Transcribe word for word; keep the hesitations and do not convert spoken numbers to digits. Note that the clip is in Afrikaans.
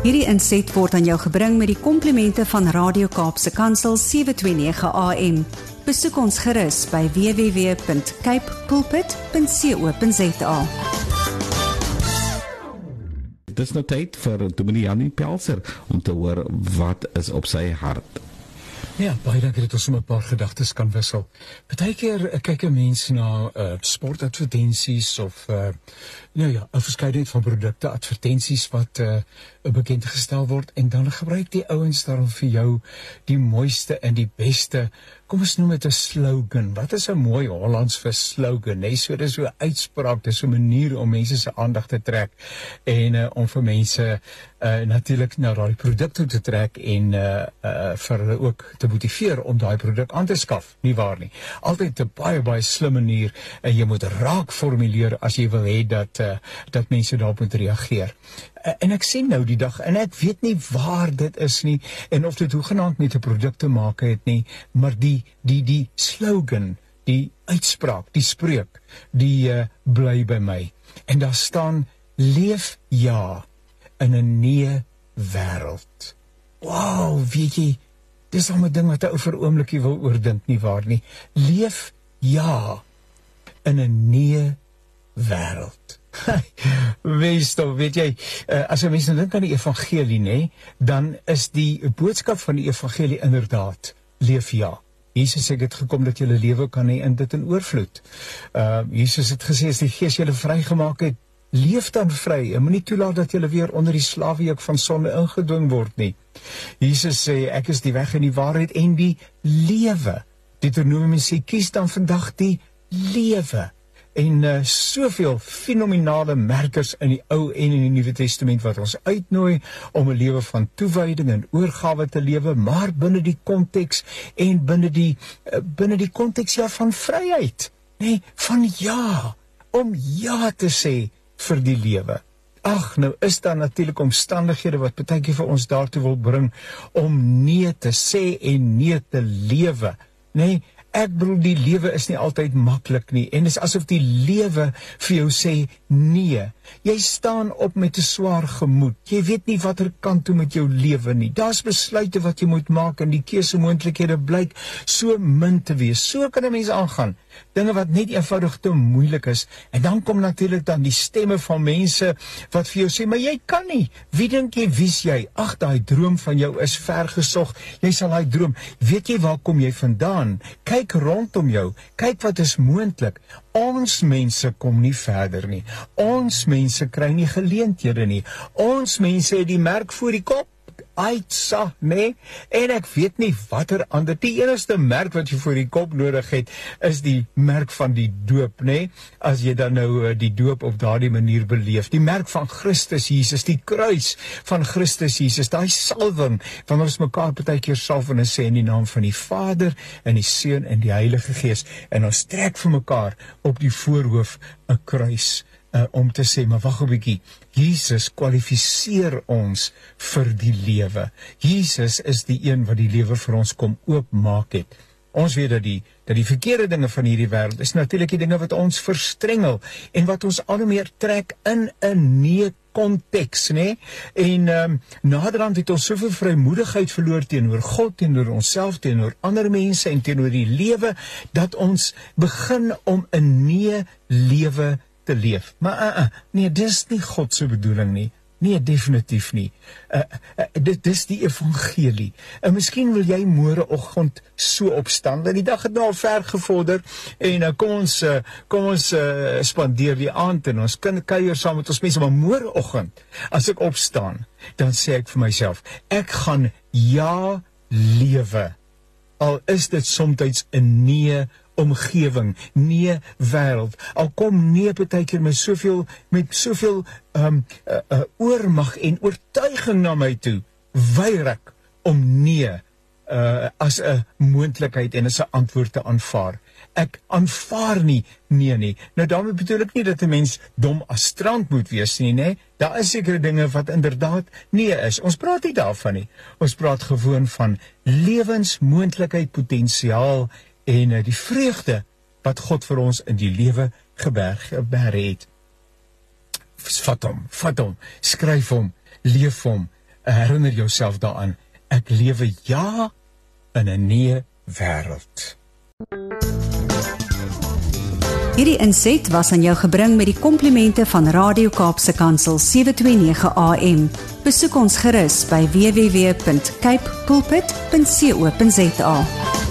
Hierdie inset word aan jou gebring met die komplimente van Radio Kaapse Kansel sewe twee nege A M. Besoek ons gerus by w w w punt cape pulpit punt co punt za. Dit is nou tyd vir Dominee Janie Pelser om te hoor wat is op sy hart. Ja, baie dankie dat ons om 'n paar gedagtes kan wissel. Partykeer kyk 'n mens na uh, sportadvertensies of uh, nou ja, 'n verskeidenheid van produkte advertensies wat uh, bekend gestel word en dan gebruik die ouens daarom vir jou die mooiste en die beste, kom ons noem dit 'n slogan. Wat is 'n mooi Hollands vir slogan? Nee, so dis so 'n uitspraak, dis 'n manier om mense se aandag te trek en uh, om vir mense uh, natuurlik na daai produk toe te trek en uh, uh, vir hulle ook te motiveer om daai produk aan te skaf. Nie waar nie. Altyd 'n baie baie slim manier en jy moet raak formuleer as jy wil hê dat uh, dat mense daarop moet reageer. Uh, en ek sien nou die dag en ek weet nie waar dit is nie en of dit hoegenaamd met 'n produk te maak het nie, maar die die die slogan, die uitspraak, die spreuk, die uh, bly by my. En daar staan: leef ja in 'n nee wêreld. Wow, weet jy, dis al 'n ding wat 'n ou vir 'n oombliekie wil oordink, nie waar nie. Leef ja in 'n nee wêreld. Wees toch, weet jy, uh, as 'n mens nou dink aan die evangelie, nee, dan is die boodskap van die evangelie inderdaad: leef ja. Jesus het dit gekom dat julle lewe kan hê in dit in oorvloed. Uh, Jesus het gesê as die Gees julle vrygemaak het, leef dan vry en moenie toelaat dat julle weer onder die slawejuk van sonde ingedwing word nie. Jesus sê ek is die weg en die waarheid en die lewe. Deuteronomium sê kies dan vandag die lewe. En uh, soveel fenominale merkers in die Ou en in die Nuwe Testament wat ons uitnooi om 'n lewe van toewyding en oorgawe te lewe, maar binne die konteks en binne die uh, binne die konteks ja van vryheid, nee, van ja, om ja te sê vir die lewe. Ag, nou is daar natuurlik omstandighede wat partykeer vir ons daartoe wil bring om nee te sê en nee te lewe, nee. Ek bedoel, die lewe is nie altyd maklik nie, en is asof die lewe vir jou sê nee. Jy staan op met 'n swaar gemoed, jy weet nie watter kant toe met jou lewe nie, daar's besluite wat jy moet maak, en die keusemoontlikhede blyk so min te wees. So kan 'n mens aangaan, dinge wat net eenvoudig te moeilik is, en dan kom natuurlik dan die stemme van mense wat vir jou sê, maar jy kan nie, wie dink jy, wie's jy? Ag, daai droom van jou is ver gesog, jy sal daai droom, weet jy waar kom jy vandaan? Kyk rondom jou, kyk wat is moontlik. Ons mense kom nie verder nie. Ons mense kry nie geleenthede nie. Ons mense het die merk voor die kop. Uitsa, nee, en ek weet nie watter ander, die enigste merk wat jy voor die kop nodig het, is die merk van die doop, nee, as jy dan nou uh, die doop op daardie manier beleef, die merk van Christus Jesus, die kruis van Christus Jesus, daai salwing, wanneer ons mekaar partykeer salf en sê in die naam van die Vader, en die Seun en die Heilige Gees, en ons trek vir mekaar op die voorhoof 'n kruis, Uh, om te sê, maar wag 'n bietjie, Jesus kwalifiseer ons vir die lewe. Jesus is die een wat die lewe vir ons kom oopmaak het. Ons weet dat die, dat die verkeerde dinge van hierdie wêreld is natuurlik die dinge wat ons verstrengel en wat ons al meer trek in 'n nee konteks, nee? En um, naderhand het ons soveel vrymoedigheid verloor teenoor God, teenoor onsself, teenoor ander mense en teenoor die lewe, dat ons begin om 'n nee lewe te leef. Maar uh, uh, nee, dis nie God se bedoeling nie. Nee, definitief nie. Uh, uh, dit dis die evangelie. En miskien wil jy môreoggend so opstaan, dat die dag het nou al ver gevorder, en uh, kom ons, uh, kom ons uh, spandeer die aand, en ons kan kuier saam met ons mense, maar môreoggend, as ek opstaan, dan sê ek vir myself, ek gaan ja lewe, al is dit soms 'n nee omgewing, nee wêreld, al kom nee partykeer met soveel, met soveel um, uh, uh, oormag en oortuiging na my toe, weier ek om nee uh, as 'n moontlikheid en as 'n antwoord te aanvaar. Ek aanvaar nie nee nie. Nou daarmee bedoel ek nie dat 'n mens dom as strand moet wees nie, nee. Daar is sekere dinge wat inderdaad nee is. Ons praat nie daarvan nie. Ons praat gewoon van lewensmoontlikheid, potensiaal en uh, die vreugde wat God vir ons in die lewe geberg geberg het. Vat hom, vat hom, skryf hom, leef hom, herinner jouself daaraan, ek lewe ja in 'n nee wêreld. Hierdie inset was aan jou gebring met die komplimente van Radio Kaapse Kansel sewe twee nege A M. Besoek ons gerus by w w w punt cape pulpit punt co punt za.